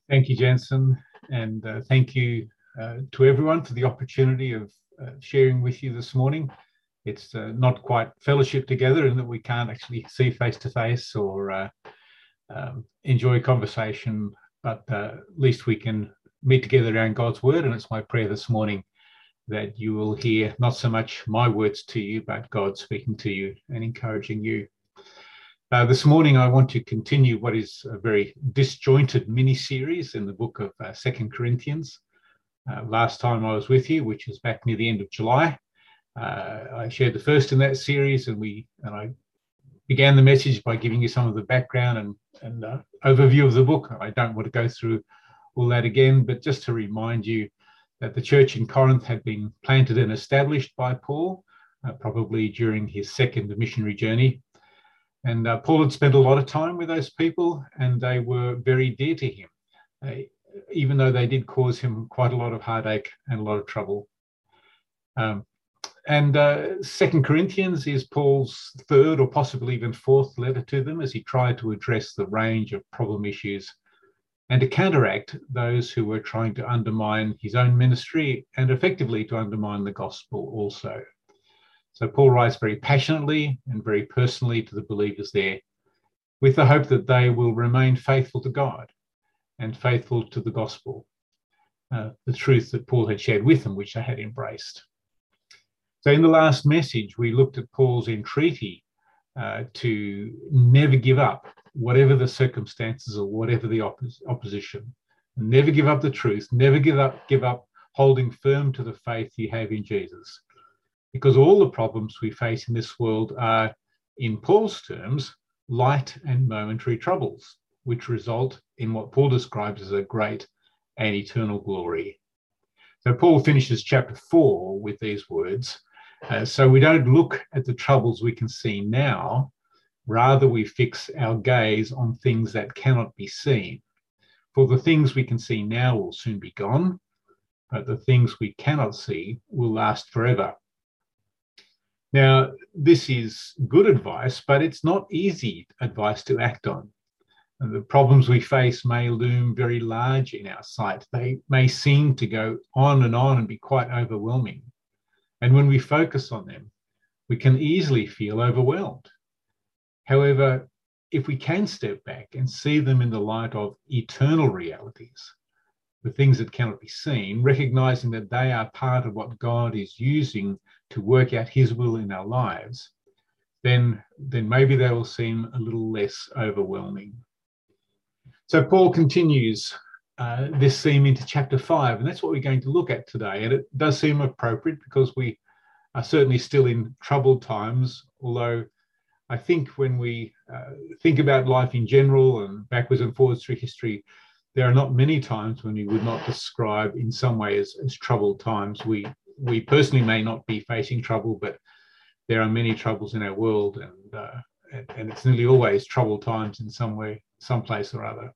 Thank you, Jensen, and thank you to everyone for the opportunity of sharing with you this morning. It's not quite fellowship together in that we can't actually see face to face or enjoy conversation, but at least we can meet together around God's word. And it's my prayer this morning that you will hear not so much my words to you, but God speaking to you and encouraging you. This morning, I want to continue what is a very disjointed mini-series in the book of 2 Corinthians. Last time I was with you, which was back near the end of July, I shared the first in that series, and I began the message by giving you some of the background and overview of the book. I don't want to go through all that again, but just to remind you that the church in Corinth had been planted and established by Paul, probably during his second missionary journey. And Paul had spent a lot of time with those people, and they were very dear to him, even though they did cause him quite a lot of heartache and a lot of trouble. Second Corinthians is Paul's third or possibly even fourth letter to them as he tried to address the range of problem issues and to counteract those who were trying to undermine his own ministry and effectively to undermine the gospel also. So Paul writes very passionately and very personally to the believers there with the hope that they will remain faithful to God and faithful to the gospel, the truth that Paul had shared with them, which they had embraced. So in the last message, we looked at Paul's entreaty to never give up, whatever the circumstances or whatever the opposition. Never give up the truth, never give up holding firm to the faith you have in Jesus. Because all the problems we face in this world are, in Paul's terms, light and momentary troubles, which result in what Paul describes as a great and eternal glory. So Paul finishes chapter 4 with these words. So we don't look at the troubles we can see now, rather we fix our gaze on things that cannot be seen. For the things we can see now will soon be gone, but the things we cannot see will last forever. Now, this is good advice, but it's not easy advice to act on. And the problems we face may loom very large in our sight. They may seem to go on and be quite overwhelming. And when we focus on them, we can easily feel overwhelmed. However, if we can step back and see them in the light of eternal realities, the things that cannot be seen, recognizing that they are part of what God is using to work out his will in our lives, then maybe they will seem a little less overwhelming. So Paul continues this theme into chapter 5, and that's what we're going to look at today. And it does seem appropriate because we are certainly still in troubled times, although I think when we think about life in general and backwards and forwards through history, there are not many times when we would not describe in some way as troubled times. We personally may not be facing trouble, but there are many troubles in our world, and it's nearly always troubled times in some way, some place or other.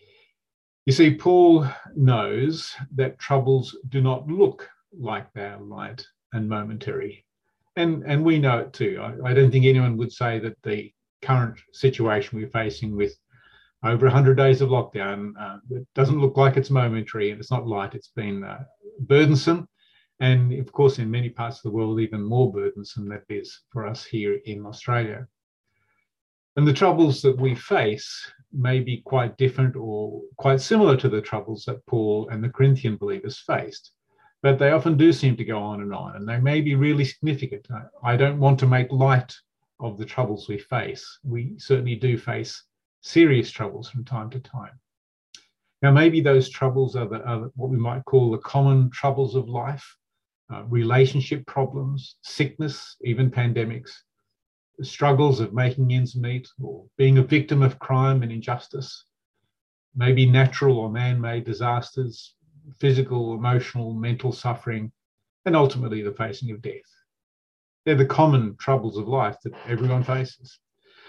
You see, Paul knows that troubles do not look like they're light and momentary. And we know it too. I don't think anyone would say that the current situation we're facing with over 100 days of lockdown, it doesn't look like it's momentary and it's not light. It's been burdensome. And of course, in many parts of the world, even more burdensome than it is for us here in Australia. And the troubles that we face may be quite different or quite similar to the troubles that Paul and the Corinthian believers faced. But they often do seem to go on, and they may be really significant. I don't want to make light of the troubles we face. We certainly do face serious troubles from time to time. Now, maybe those troubles are what we might call the common troubles of life, relationship problems, sickness, even pandemics, the struggles of making ends meet or being a victim of crime and injustice, maybe natural or man-made disasters, physical, emotional, mental suffering, and ultimately the facing of death. They're the common troubles of life that everyone faces.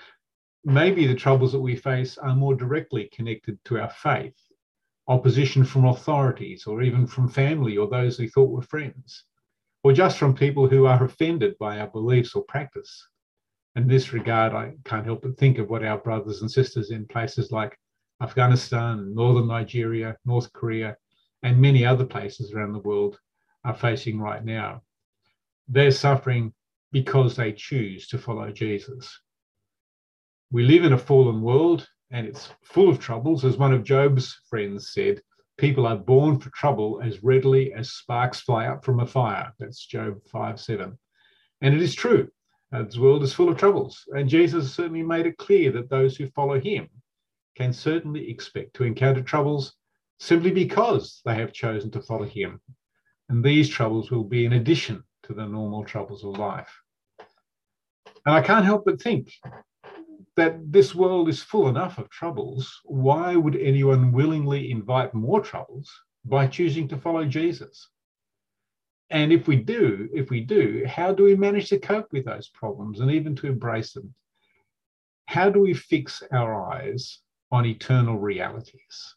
Maybe the troubles that we face are more directly connected to our faith, opposition from authorities or even from family or those we thought were friends, or just from people who are offended by our beliefs or practice. In this regard, I can't help but think of what our brothers and sisters in places like Afghanistan, northern Nigeria, North Korea, and many other places around the world are facing right now. They're suffering because they choose to follow Jesus. We live in a fallen world, and it's full of troubles. As one of Job's friends said, people are born for trouble as readily as sparks fly up from a fire. That's Job 5:7. And it is true. This world is full of troubles. And Jesus certainly made it clear that those who follow him can certainly expect to encounter troubles simply because they have chosen to follow him. And these troubles will be in addition to the normal troubles of life. And I can't help but think that this world is full enough of troubles. Why would anyone willingly invite more troubles by choosing to follow Jesus? And if we do, how do we manage to cope with those problems and even to embrace them? How do we fix our eyes on eternal realities?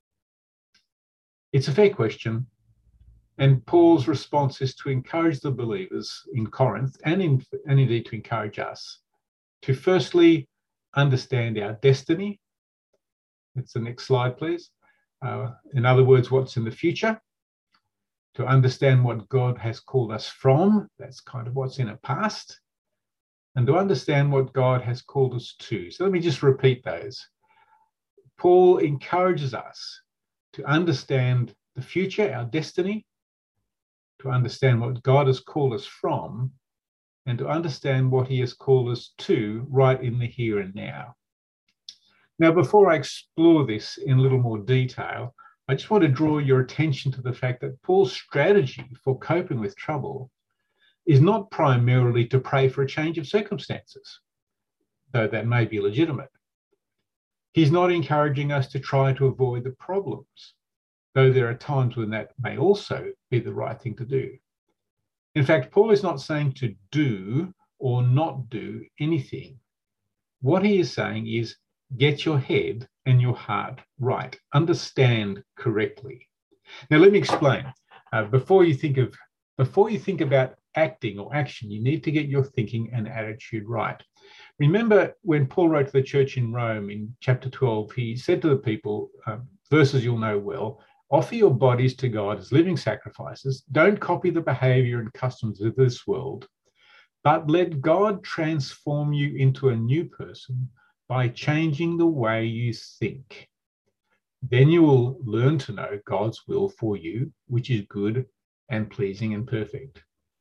It's a fair question. And Paul's response is to encourage the believers in Corinth and indeed to encourage us to firstly understand our destiny. That's the next slide, please. In other words, what's in the future. To understand what God has called us from. That's kind of what's in the past. And to understand what God has called us to. So let me just repeat those. Paul encourages us to understand the future, our destiny, to understand what God has called us from, and to understand what he has called us to right in the here and now. Now, before I explore this in a little more detail, I just want to draw your attention to the fact that Paul's strategy for coping with trouble is not primarily to pray for a change of circumstances, though that may be legitimate. He's not encouraging us to try to avoid the problems, though there are times when that may also be the right thing to do. In fact, Paul is not saying to do or not do anything. What he is saying is get your head and your heart right. Understand correctly. Now, let me explain. Before you think about acting or action, you need to get your thinking and attitude right. Remember when Paul wrote to the church in Rome in chapter 12, he said to the people, verses you'll know well, offer your bodies to God as living sacrifices. Don't copy the behavior and customs of this world, but let God transform you into a new person by changing the way you think. Then you will learn to know God's will for you, which is good and pleasing and perfect.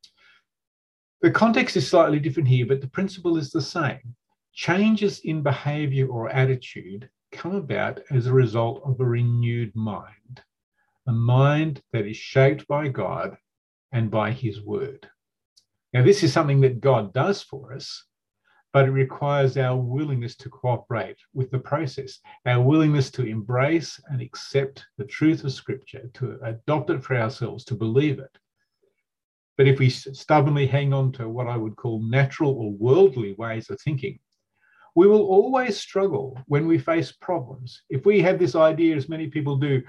The context is slightly different here, but the principle is the same. Changes in behavior or attitude come about as a result of a renewed mind, a mind that is shaped by God and by his word. Now, this is something that God does for us, but it requires our willingness to cooperate with the process, our willingness to embrace and accept the truth of Scripture, to adopt it for ourselves, to believe it. But if we stubbornly hang on to what I would call natural or worldly ways of thinking, we will always struggle when we face problems. If we have this idea, as many people do,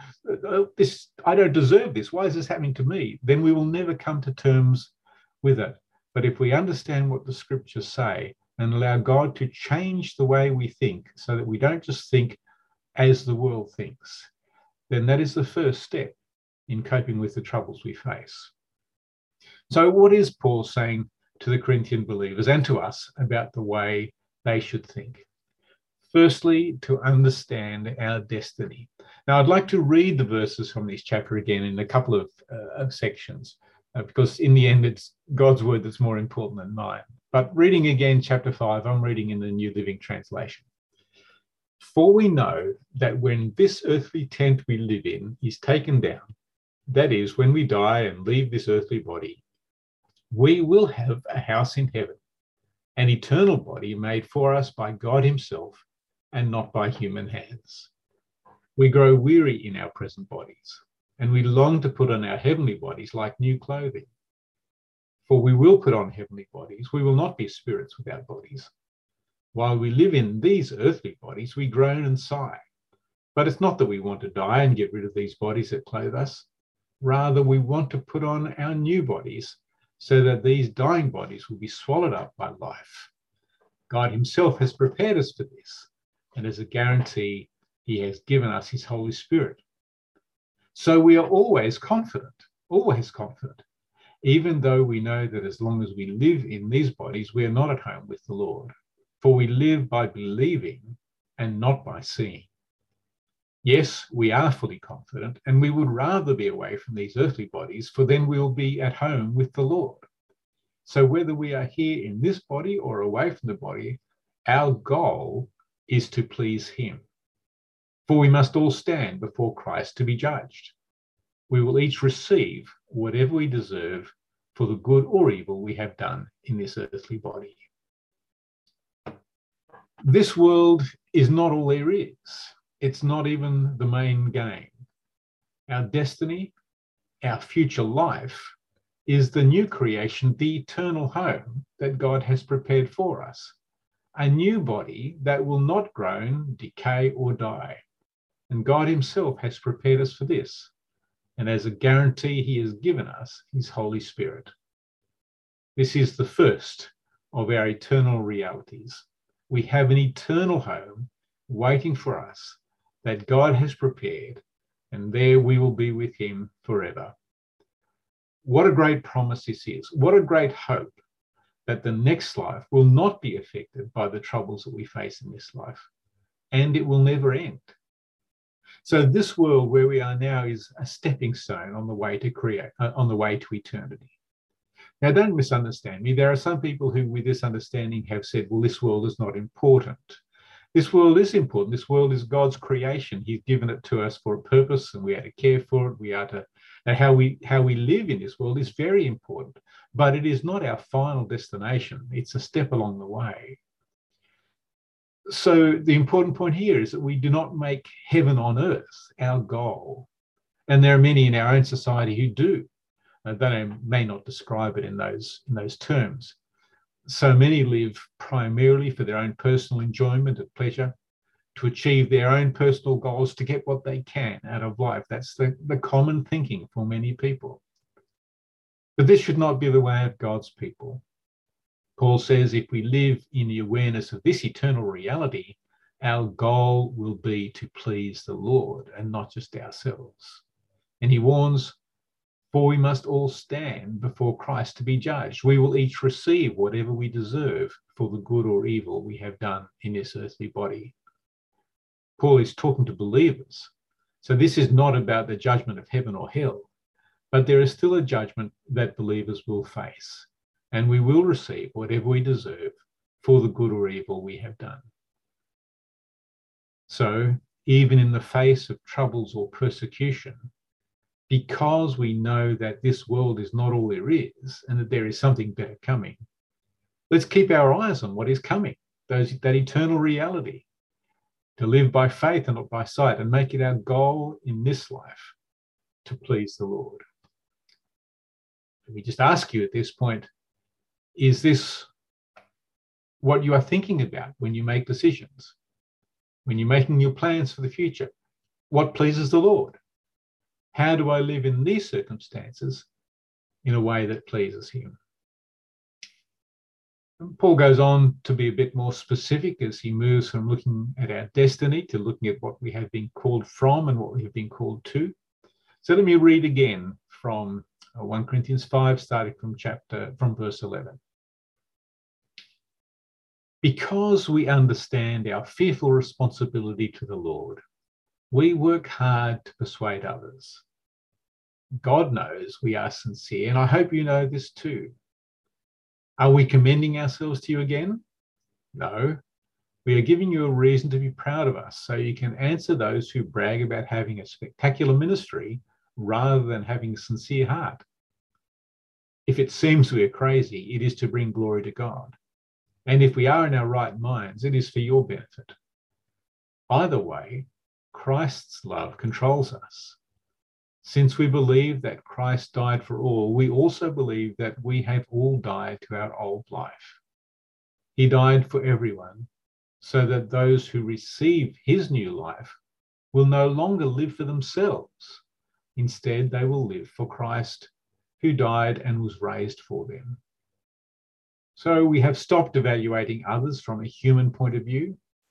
I don't deserve this, why is this happening to me? Then we will never come to terms with it. But if we understand what the scriptures say and allow God to change the way we think so that we don't just think as the world thinks, then that is the first step in coping with the troubles we face. So what is Paul saying to the Corinthian believers and to us about the way they should think? Firstly, to understand our destiny. Now, I'd like to read the verses from this chapter again in a couple of sections, because in the end, it's God's word that's more important than mine. But reading again chapter 5, I'm reading in the New Living Translation. For we know that when this earthly tent we live in is taken down, that is, when we die and leave this earthly body, we will have a house in heaven, an eternal body made for us by God himself and not by human hands. We grow weary in our present bodies, and we long to put on our heavenly bodies like new clothing. For we will put on heavenly bodies, we will not be spirits without bodies. While we live in these earthly bodies, we groan and sigh. But it's not that we want to die and get rid of these bodies that clothe us. Rather, we want to put on our new bodies so that these dying bodies will be swallowed up by life. God himself has prepared us for this, and as a guarantee, he has given us his Holy Spirit. So we are always confident, even though we know that as long as we live in these bodies, we are not at home with the Lord. For we live by believing and not by seeing. Yes, we are fully confident, and we would rather be away from these earthly bodies, for then we will be at home with the Lord. So whether we are here in this body or away from the body, our goal is to please him. For we must all stand before Christ to be judged. We will each receive whatever we deserve for the good or evil we have done in this earthly body. This world is not all there is. It's not even the main game. Our destiny, our future life, is the new creation, the eternal home that God has prepared for us. A new body that will not groan, decay, or die. And God himself has prepared us for this. And as a guarantee, he has given us his Holy Spirit. This is the first of our eternal realities. We have an eternal home waiting for us that God has prepared, and there we will be with him forever. What a great promise this is. What a great hope that the next life will not be affected by the troubles that we face in this life, and it will never end. So this world where we are now is a stepping stone on the way to eternity. Now, don't misunderstand me. There are some people who, with this understanding, have said, well, this world is not important. This world is important. This world is God's creation. He's given it to us for a purpose, and we are to care for it. We are to, and how we live in this world is very important, but it is not our final destination. It's a step along the way. So the important point here is that we do not make heaven on earth our goal. And there are many in our own society who do. They may not describe it in those terms. So many live primarily for their own personal enjoyment and pleasure, to achieve their own personal goals, to get what they can out of life. That's the common thinking for many people. But this should not be the way of God's people. Paul says if we live in the awareness of this eternal reality, our goal will be to please the Lord and not just ourselves. And he warns, for we must all stand before Christ to be judged. We will each receive whatever we deserve for the good or evil we have done in this earthly body. Paul is talking to believers. So this is not about the judgment of heaven or hell, but there is still a judgment that believers will face, and we will receive whatever we deserve for the good or evil we have done. So even in the face of troubles or persecution, because we know that this world is not all there is and that there is something better coming, let's keep our eyes on what is coming, that eternal reality, to live by faith and not by sight, and make it our goal in this life to please the Lord. Let me just ask you at this point, is this what you are thinking about when you make decisions? When you're making your plans for the future? What pleases the Lord? How do I live in these circumstances in a way that pleases him? And Paul goes on to be a bit more specific as he moves from looking at our destiny to looking at what we have been called from and what we have been called to. So let me read again from 1 Corinthians 5, starting from verse 11. Because we understand our fearful responsibility to the Lord, we work hard to persuade others. God knows we are sincere, and I hope you know this too. Are we commending ourselves to you again? No. We are giving you a reason to be proud of us, so you can answer those who brag about having a spectacular ministry rather than having a sincere heart. If it seems we are crazy, it is to bring glory to God. And if we are in our right minds, it is for your benefit. Either way, Christ's love controls us. Since we believe that Christ died for all, we also believe that we have all died to our old life. He died for everyone, so that those who receive his new life will no longer live for themselves. Instead, they will live for Christ, who died and was raised for them. So we have stopped evaluating others from a human point of view.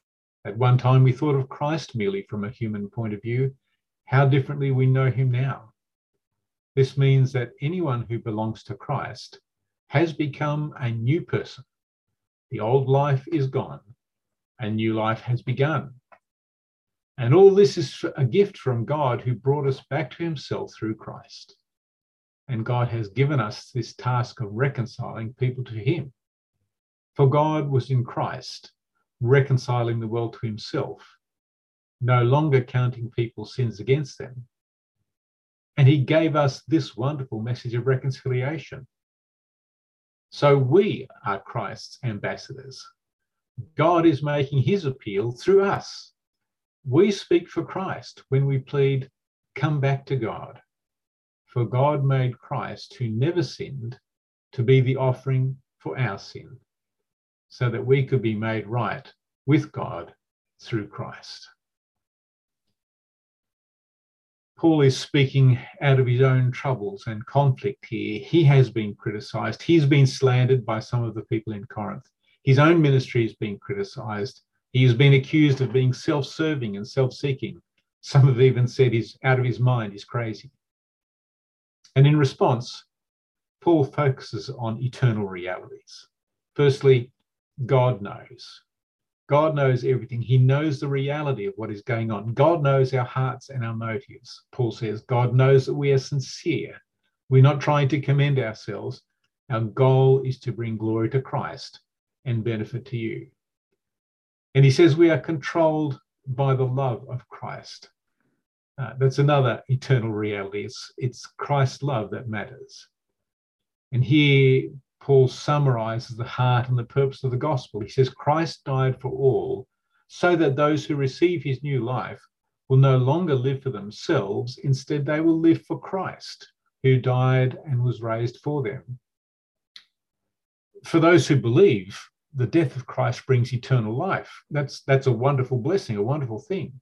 At one time, we thought of Christ merely from a human point of view. How differently we know him now. This means that anyone who belongs to Christ has become a new person. The old life is gone. A new life has begun. And all this is a gift from God, who brought us back to himself through Christ. And God has given us this task of reconciling people to him. For God was in Christ, reconciling the world to himself, no longer counting people's sins against them. And he gave us this wonderful message of reconciliation. So we are Christ's ambassadors. God is making his appeal through us. We speak for Christ when we plead, "Come back to God." For God made Christ, who never sinned, to be the offering for our sin, so that we could be made right with God through Christ. Paul is speaking out of his own troubles and conflict here. He has been criticized. He's been slandered by some of the people in Corinth. His own ministry has been criticized. He has been accused of being self-serving and self-seeking. Some have even said he's out of his mind, he's crazy. And in response, Paul focuses on eternal realities. Firstly, God knows. God knows everything. He knows the reality of what is going on. God knows our hearts and our motives. Paul says, God knows that we are sincere. We're not trying to commend ourselves. Our goal is to bring glory to Christ and benefit to you. And he says we are controlled by the love of Christ. That's another eternal reality. It's Christ's love that matters. And here Paul summarizes the heart and the purpose of the gospel. He says Christ died for all, so that those who receive his new life will no longer live for themselves. Instead, they will live for Christ, who died and was raised for them. For those who believe, the death of Christ brings eternal life. That's a wonderful blessing, a wonderful thing.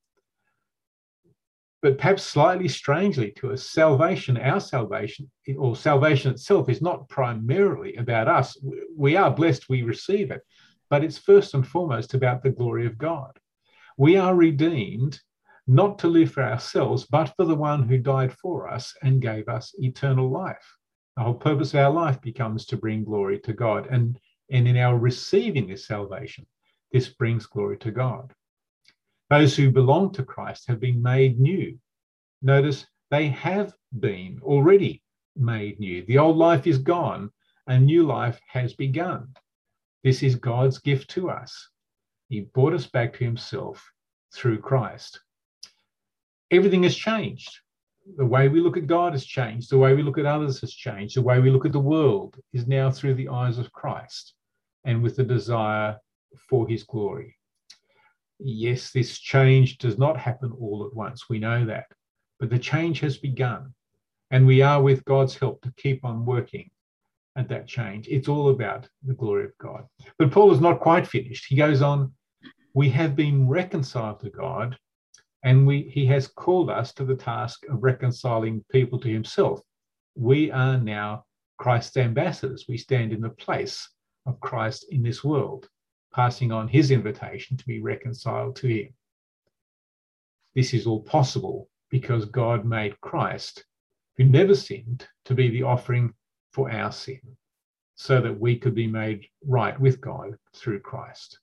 But perhaps slightly strangely to us, our salvation, or salvation itself, is not primarily about us. We are blessed, we receive it, but it's first and foremost about the glory of God. We are redeemed not to live for ourselves, but for the one who died for us and gave us eternal life. The whole purpose of our life becomes to bring glory to God. And in our receiving this salvation, this brings glory to God. Those who belong to Christ have been made new. Notice they have been already made new. The old life is gone, a new life has begun. This is God's gift to us. He brought us back to himself through Christ. Everything has changed. The way we look at God has changed. The way we look at others has changed. The way we look at the world is now through the eyes of Christ and with the desire for his glory. Yes, this change does not happen all at once. We know that. But the change has begun. And we are, with God's help, to keep on working at that change. It's all about the glory of God. But Paul is not quite finished. He goes on, we have been reconciled to God, and he has called us to the task of reconciling people to himself. We are now Christ's ambassadors. We stand in the place of Christ in this world, passing on his invitation to be reconciled to him. This is all possible because God made Christ, who never sinned, to be the offering for our sin, so that we could be made right with God through Christ.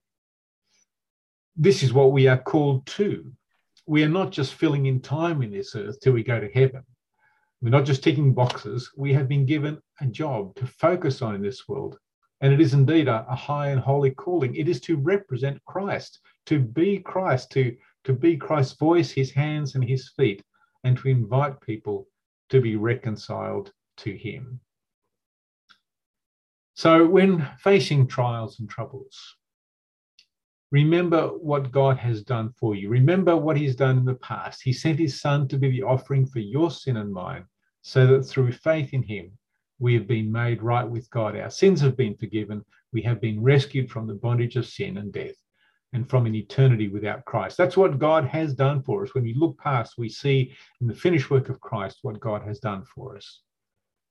This is what we are called to. We are not just filling in time in this earth till we go to heaven. We're not just ticking boxes. We have been given a job to focus on in this world. And it is indeed a high and holy calling. It is to represent Christ, to be Christ, to be Christ's voice, his hands and his feet, and to invite people to be reconciled to him. So when facing trials and troubles, remember what God has done for you. Remember what he's done in the past. He sent his son to be the offering for your sin and mine, so that through faith in him, we have been made right with God. Our sins have been forgiven. We have been rescued from the bondage of sin and death and from an eternity without Christ. That's what God has done for us. When we look past, we see in the finished work of Christ what God has done for us.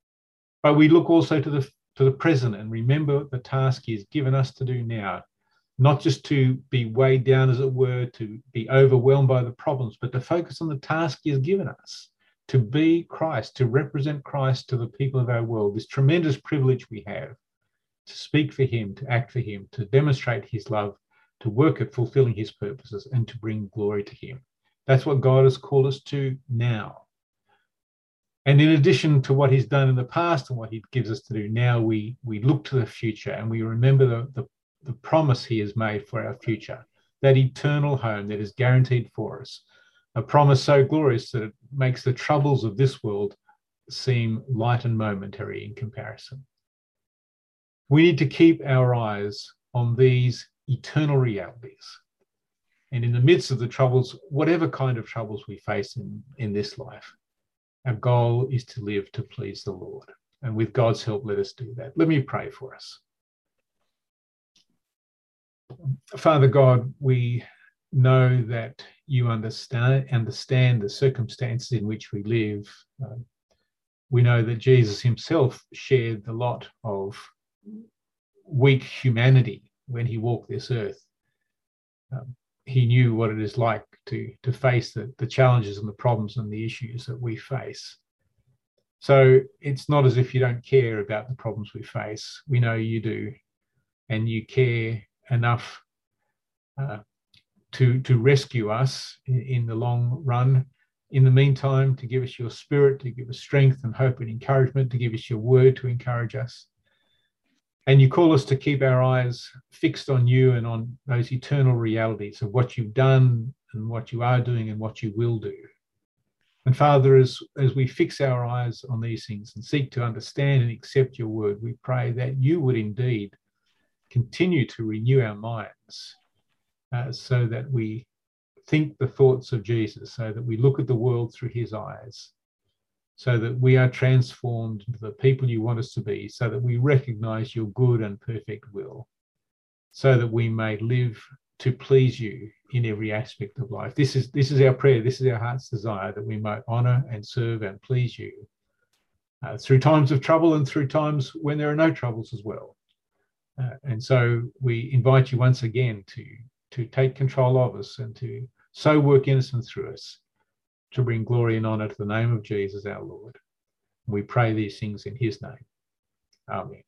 But we look also to the present and remember the task he has given us to do now, not just to be weighed down, as it were, to be overwhelmed by the problems, but to focus on the task he has given us, to be Christ, to represent Christ to the people of our world, this tremendous privilege we have to speak for him, to act for him, to demonstrate his love, to work at fulfilling his purposes, and to bring glory to him. That's what God has called us to now. And in addition to what he's done in the past and what he gives us to do now, we look to the future and we remember the promise he has made for our future, that eternal home that is guaranteed for us, a promise so glorious that it makes the troubles of this world seem light and momentary in comparison. We need to keep our eyes on these eternal realities. And in the midst of the troubles, whatever kind of troubles we face in this life, our goal is to live to please the Lord. And with God's help, let us do that. Let me pray for us. Father God, we know that you understand the circumstances in which we live. We know that Jesus himself shared the lot of weak humanity when he walked this earth. He knew what it is like to face the challenges and the problems and the issues that we face. So it's not as if you don't care about the problems we face. We know you do, and you care enough to rescue us in the long run. In the meantime, to give us your spirit, to give us strength and hope and encouragement, to give us your word to encourage us. And you call us to keep our eyes fixed on you and on those eternal realities of what you've done and what you are doing and what you will do. And Father, as we fix our eyes on these things and seek to understand and accept your word, we pray that you would indeed continue to renew our minds so that we think the thoughts of Jesus, so that we look at the world through his eyes, so that we are transformed into the people you want us to be, so that we recognize your good and perfect will, so that we may live to please you in every aspect of life. This is our prayer. This is our heart's desire, that we might honor and serve and please you through times of trouble and through times when there are no troubles as well. And so we invite you once again to take control of us and to so work in us and through us, to bring glory and honor to the name of Jesus our Lord. We pray these things in his name. Amen.